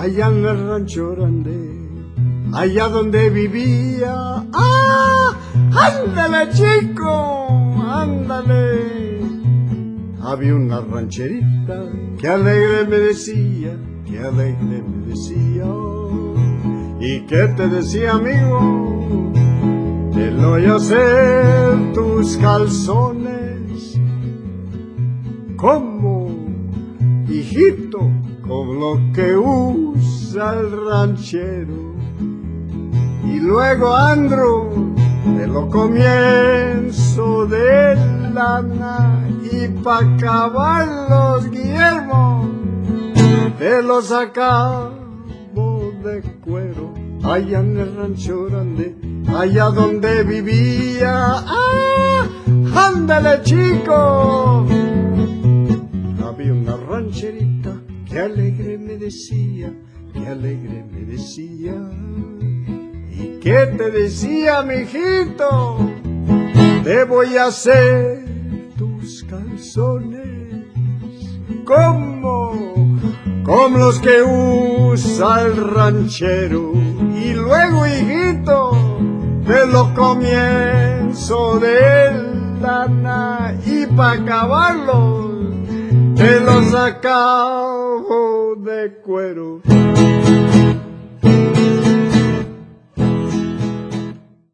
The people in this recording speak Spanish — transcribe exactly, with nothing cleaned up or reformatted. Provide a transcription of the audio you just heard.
allá en el rancho grande, allá donde vivía. ¡Ah! ¡Ándale, chico! ¡Ándale! Había una rancherita que alegre me decía, que alegre me decía. ¿Y qué te decía, amigo? Te lo voy a hacer tus calzones. ¿Cómo, hijito? Con lo que usa el ranchero. Y luego, Andro, te lo comienzo de lana. Y pa' acabarlos, Guillermo, te los acabo de cuero. Allá en el rancho grande, allá donde vivía. ¡Ah! ¡Ándale, chico! Había una rancherita que alegre me decía, que alegre me decía. ¿Y qué te decía, mijito? Te voy a hacer tus calzones. ¿Cómo? Como los que usa el ranchero. Y luego, hijito, te lo comienzo de lana. Y pa' acabarlos, te los acabo de cuero.